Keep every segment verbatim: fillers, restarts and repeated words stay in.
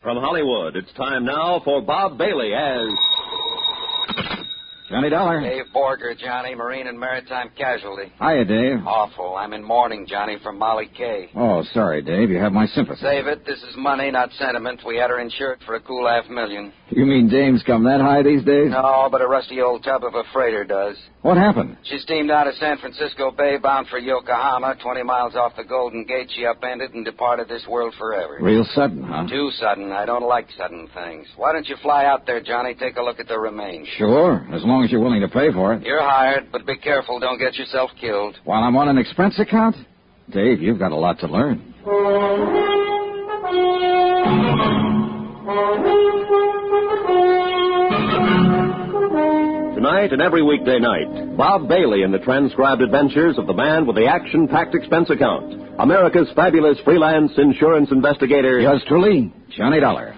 from Hollywood, it's time now for Bob Bailey as... Johnny Dollar. Dave Borger, Johnny, Marine and Maritime Casualty. Hiya, Dave. Awful. I'm in mourning, Johnny, from Molly Kay. Oh, sorry, Dave. You have my sympathy. Save it. This is money, not sentiment. We had her insured for a cool half million. You mean dames come that high these days? No, but a rusty old tub of a freighter does. What happened? She steamed out of San Francisco Bay bound for Yokohama. Twenty miles off the Golden Gate, she upended and departed this world forever. Real sudden, huh? Too sudden. I don't like sudden things. Why don't you fly out there, Johnny? Take a look at the remains. Sure, as long as you're willing to pay for it. You're hired, but be careful. Don't get yourself killed. While I'm on an expense account? Dave, you've got a lot to learn. Tonight and every weekday night, Bob Bailey in the transcribed adventures of the man with the action-packed expense account, America's fabulous freelance insurance investigator. Yours truly, Johnny Dollar.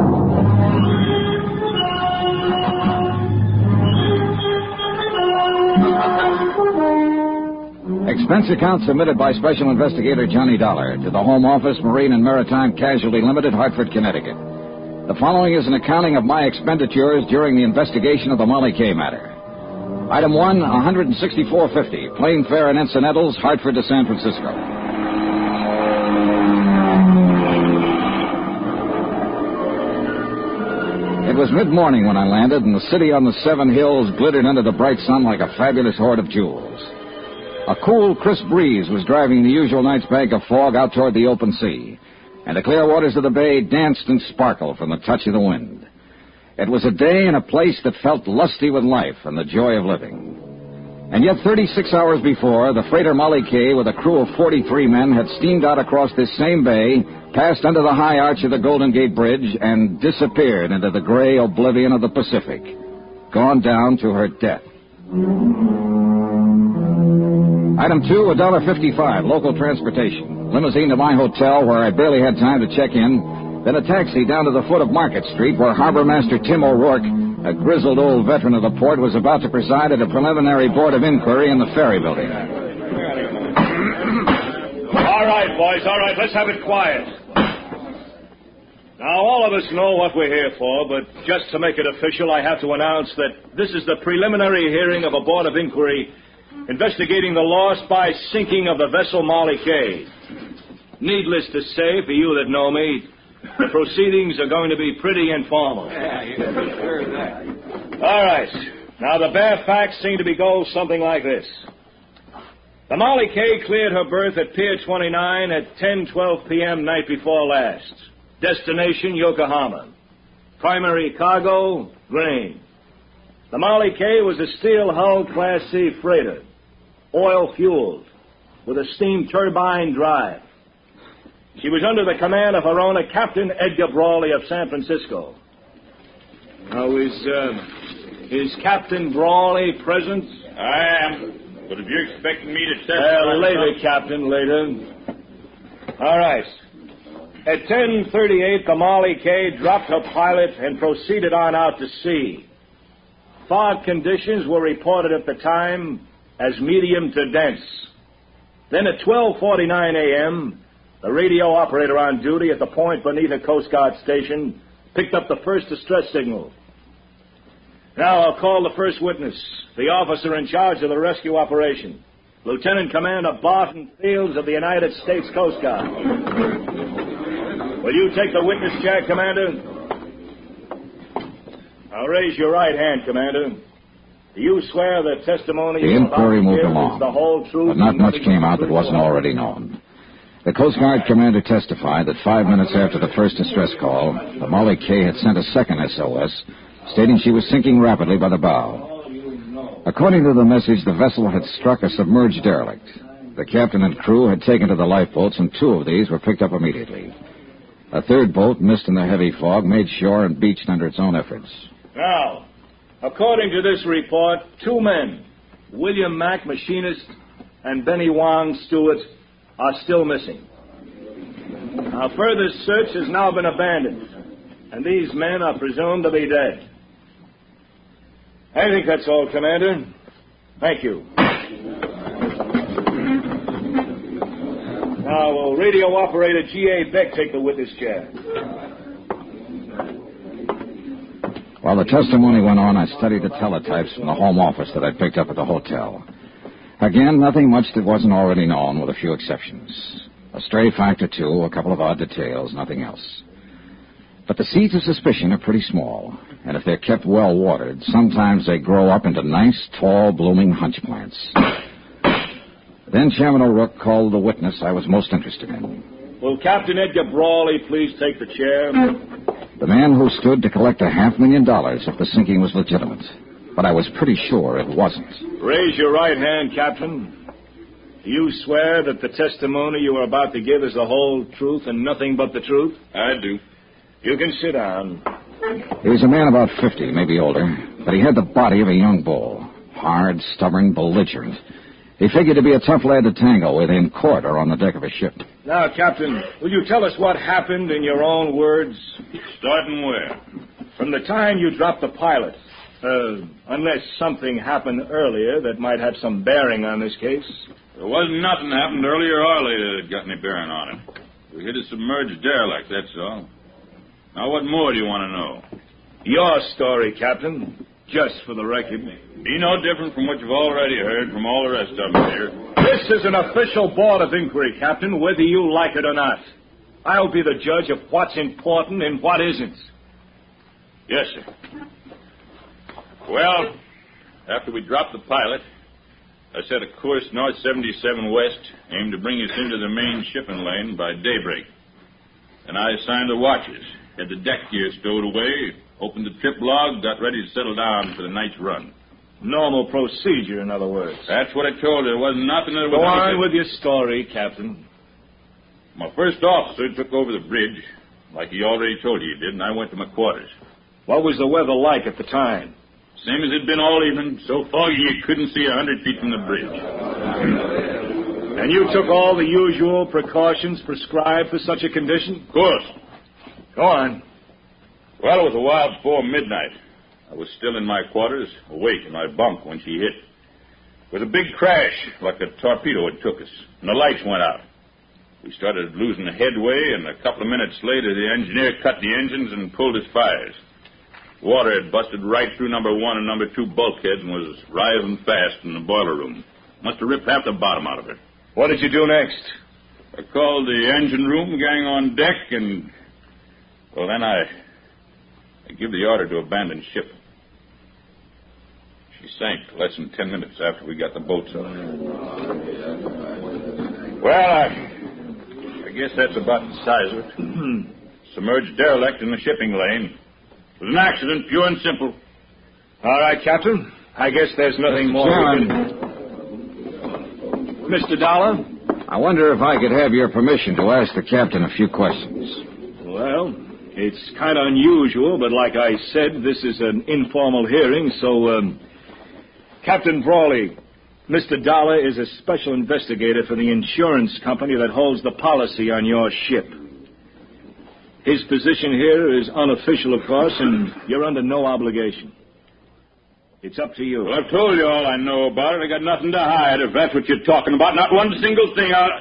Expense account submitted by Special Investigator Johnny Dollar to the Home Office, Marine and Maritime Casualty Limited, Hartford, Connecticut. The following is an accounting of my expenditures during the investigation of the Molly Kay matter. Item one, one hundred sixty-four fifty, plane fare and incidentals, Hartford to San Francisco. It was mid-morning when I landed, and the city on the Seven Hills glittered under the bright sun like a fabulous hoard of jewels. A cool, crisp breeze was driving the usual night's bank of fog out toward the open sea, and the clear waters of the bay danced and sparkled from the touch of the wind. It was a day and a place that felt lusty with life and the joy of living. And yet thirty-six hours before, the freighter Molly Kay with a crew of forty-three men had steamed out across this same bay, passed under the high arch of the Golden Gate Bridge, and disappeared into the gray oblivion of the Pacific, gone down to her death. Item two, one dollar fifty-five, local transportation. Limousine to my hotel, where I barely had time to check in. Then a taxi down to the foot of Market Street, where Harbor Master Tim O'Rourke, a grizzled old veteran of the port, was about to preside at a preliminary board of inquiry in the ferry building. All right, boys, all right, let's have it quiet. Now, all of us know what we're here for, but just to make it official, I have to announce that this is the preliminary hearing of a board of inquiry investigating the loss by sinking of the vessel Molly Kay. Needless to say, for you that know me, the proceedings are going to be pretty informal. Yeah, you can be sure of that. All right. Now, the bare facts seem to be go something like this. The Molly Kay cleared her berth at Pier twenty-nine at ten twelve p.m. night before last. Destination, Yokohama. Primary cargo, grain. The Molly Kay was a steel-hulled Class C freighter, oil-fueled, with a steam turbine drive. She was under the command of her owner, Captain Edgar Brawley of San Francisco. Now, is, uh, is Captain Brawley present? I am. But if you're expecting me to testify... Uh, later, Captain, later. All right. At ten thirty-eight, the Molly Kay dropped her pilot and proceeded on out to sea. Fog conditions were reported at the time as medium to dense. Then at twelve forty-nine a.m., the radio operator on duty at the point beneath a Coast Guard station picked up the first distress signal. Now I'll call the first witness, the officer in charge of the rescue operation, Lieutenant Commander Barton Fields of the United States Coast Guard. Will you take the witness chair, Commander? Now raise your right hand, Commander. Do you swear the testimony... The inquiry moved along, is the whole truth, but not much came out that wasn't already known. The Coast Guard commander testified that five minutes after the first distress call, the Molly Kay had sent a second S O S, stating she was sinking rapidly by the bow. According to the message, the vessel had struck a submerged derelict. The captain and crew had taken to the lifeboats, and two of these were picked up immediately. A third boat, missed in the heavy fog, made shore and beached under its own efforts. Now, according to this report, two men, William Mack, machinist, and Benny Wong, steward, are still missing. Now, further search has now been abandoned, and these men are presumed to be dead. I think that's all, Commander. Thank you. Now, will radio operator G A. Beck take the witness chair? While the testimony went on, I studied the teletypes from the home office that I'd picked up at the hotel. Again, nothing much that wasn't already known, with a few exceptions. A stray fact or two, a couple of odd details, nothing else. But the seeds of suspicion are pretty small, and if they're kept well watered, sometimes they grow up into nice, tall, blooming hunch plants. Then Chairman O'Rourke called the witness I was most interested in. Will Captain Edgar Brawley please take the chair? The man who stood to collect a half million dollars if the sinking was legitimate. But I was pretty sure it wasn't. Raise your right hand, Captain. Do you swear that the testimony you are about to give is the whole truth and nothing but the truth? I do. You can sit down. He was a man about fifty, maybe older, but he had the body of a young bull. Hard, stubborn, belligerent. He figured to be a tough lad to tangle with in court or on the deck of a ship. Now, Captain, will you tell us what happened in your own words? Starting where? From the time you dropped the pilot. Uh, unless something happened earlier that might have some bearing on this case. There wasn't nothing happened earlier or later that got any bearing on it. We hit a submerged derelict, that's all. Now, what more do you want to know? Your story, Captain, just for the record. Be no different from what you've already heard from all the rest of them here. This is an official board of inquiry, Captain, whether you like it or not. I'll be the judge of what's important and what isn't. Yes, sir. Well, after we dropped the pilot, I set a course north seventy-seven west, aimed to bring us into the main shipping lane by daybreak. And I assigned the watches, had the deck gear stowed away, opened the trip log, got ready to settle down for the night's run. Normal procedure, in other words. That's what I told you. There wasn't nothing that was... Go on with your story, Captain. My first officer took over the bridge, like he already told you he did, and I went to my quarters. What was the weather like at the time? Same as it'd been all evening, so foggy you couldn't see a hundred feet from the bridge. And you took all the usual precautions prescribed for such a condition? Of course. Go on. Well, it was a while before midnight. I was still in my quarters, awake in my bunk when she hit. It was a big crash, like a torpedo had took us, and the lights went out. We started losing headway, and a couple of minutes later, the engineer cut the engines and pulled his fires. Water had busted right through number one and number two bulkheads and was rising fast in the boiler room. Must have ripped half the bottom out of it. What did you do next? I called the engine room gang on deck, and... Well, then I... I give the order to abandon ship. She sank less than ten minutes after we got the boats up. Well, I... I guess that's about the size of it. Submerged derelict in the shipping lane. It was an accident, pure and simple. All right, Captain. I guess there's nothing more we can... Mister Dollar? I wonder if I could have your permission to ask the captain a few questions. Well, it's kind of unusual, but like I said, this is an informal hearing, so, um, Captain Brawley, Mister Dollar is a special investigator for the insurance company that holds the policy on your ship. His position here is unofficial, of course, and you're under no obligation. It's up to you. Well, I've told you all I know about it. I got nothing to hide, if that's what you're talking about. Not one single thing. I...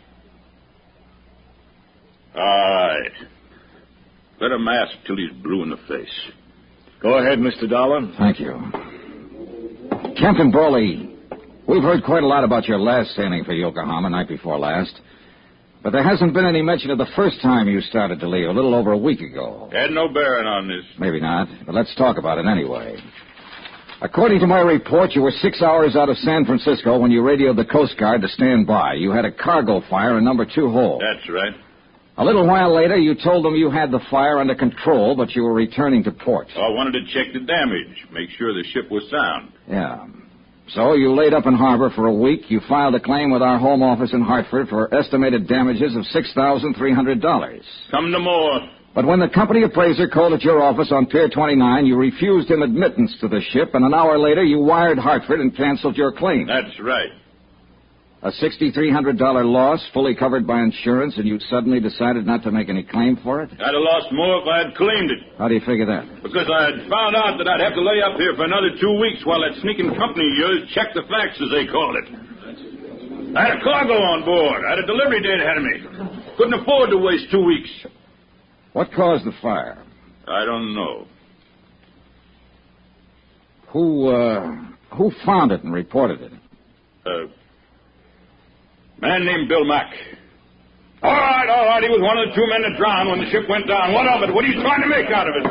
All right. Let him ask till he's blue in the face. Go ahead, Mister Dollar. Thank you. Captain Brawley, we've heard quite a lot about your last sailing for Yokohama night before last. But there hasn't been any mention of the first time you started to leave, a little over a week ago. Had no bearing on this. Maybe not, but let's talk about it anyway. According to my report, you were six hours out of San Francisco when you radioed the Coast Guard to stand by. You had a cargo fire in number two hold. That's right. A little while later, you told them you had the fire under control, but you were returning to port. I wanted to check the damage, make sure the ship was sound. Yeah. So you laid up in harbor for a week. You filed a claim with our home office in Hartford for estimated damages of six thousand three hundred dollars. Come to more. But when the company appraiser called at your office on Pier twenty-nine, you refused him admittance to the ship, and an hour later you wired Hartford and canceled your claim. That's right. A six thousand three hundred dollars loss, fully covered by insurance, and you suddenly decided not to make any claim for it? I'd have lost more if I had claimed it. How do you figure that? Because I had found out that I'd have to lay up here for another two weeks while that sneaking company of yours checked the facts, as they called it. I had a cargo on board. I had a delivery date ahead of me. Couldn't afford to waste two weeks. What caused the fire? I don't know. Who, uh, who found it and reported it? A man named Bill Mack. All right, all right. He was one of the two men that drowned when the ship went down. What of it? What are you trying to make out of it?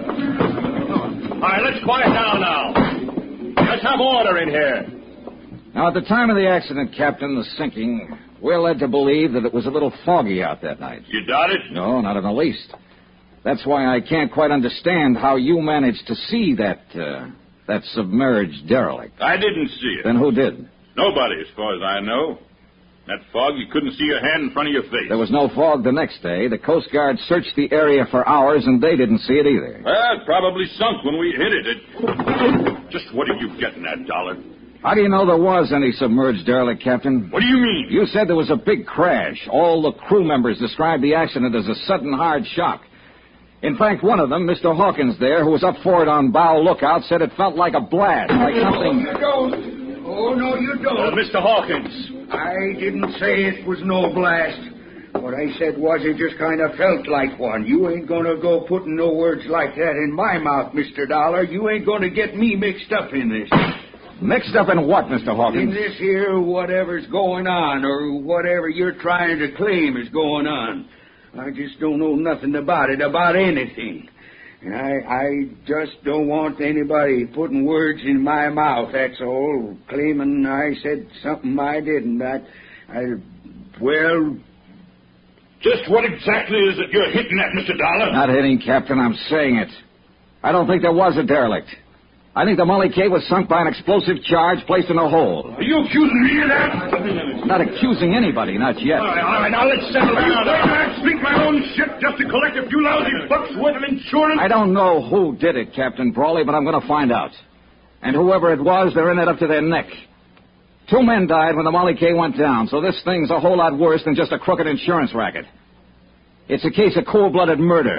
All right, let's quiet down now. Let's have order in here. Now, at the time of the accident, Captain, the sinking, we're led to believe that it was a little foggy out that night. You doubt it? No, not in the least. That's why I can't quite understand how you managed to see that, uh, that submerged derelict. I didn't see it. Then who did? Nobody, as far as I know. That fog, you couldn't see your hand in front of your face. There was no fog the next day. The Coast Guard searched the area for hours, and they didn't see it either. Well, it probably sunk when we hit it. it... Just what are you getting at, Dollar? How do you know there was any submerged derelict, Captain? What do you mean? You said there was a big crash. All the crew members described the accident as a sudden hard shock. In fact, one of them, Mister Hawkins there, who was up for it on bow lookout, said it felt like a blast, like something... No, you don't. Oh, no, you don't. Uh, Mister Hawkins. I didn't say it was no blast. What I said was it just kind of felt like one. You ain't going to go putting no words like that in my mouth, Mister Dollar. You ain't going to get me mixed up in this. Mixed up in what, Mister Hawkins? In this here whatever's going on, or whatever you're trying to claim is going on. I just don't know nothing about it, about anything. And I, I just don't want anybody putting words in my mouth, that's all, claiming I said something I didn't. I, I, well... Just what exactly is it you're hitting at, Mister Dollar? Not hitting, Captain, I'm saying it. I don't think there was a derelict. I think the Molly K was sunk by an explosive charge placed in a hole. Are you accusing me of that? Not accusing anybody, not yet. All right, all right, now let's settle down. I sink my own ship just to collect a few lousy bucks worth of insurance? I don't know who did it, Captain Brawley, but I'm going to find out. And whoever it was, they're in it up to their neck. Two men died when the Molly K went down, so this thing's a whole lot worse than just a crooked insurance racket. It's a case of cold-blooded murder.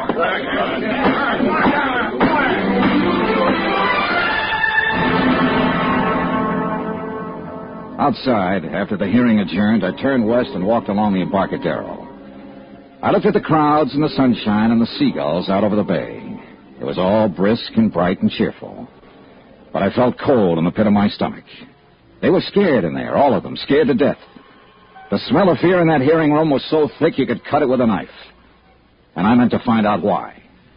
Outside, after the hearing adjourned, I turned west and walked along the Embarcadero. I looked at the crowds and the sunshine and the seagulls out over the bay. It was all brisk and bright and cheerful. But I felt cold in the pit of my stomach. They were scared in there, all of them, scared to death. The smell of fear in that hearing room was so thick you could cut it with a knife. And I meant to find out why.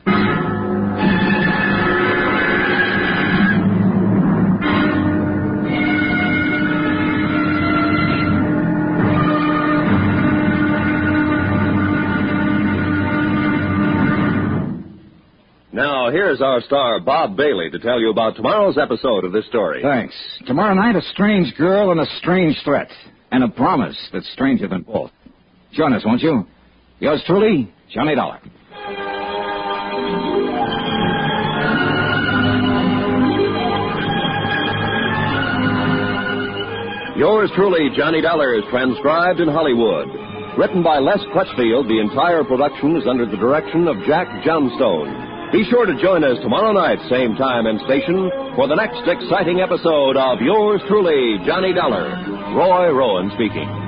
Now, here's our star, Bob Bailey, to tell you about tomorrow's episode of this story. Thanks. Tomorrow night, a strange girl and a strange threat. And a promise that's stranger than both. Join us, won't you? Yours truly, Johnny Dollar. Yours truly, Johnny Dollar, is transcribed in Hollywood. Written by Les Crutchfield, the entire production is under the direction of Jack Johnstone. Be sure to join us tomorrow night, same time and station, for the next exciting episode of Yours truly, Johnny Dollar. Roy Rowan speaking.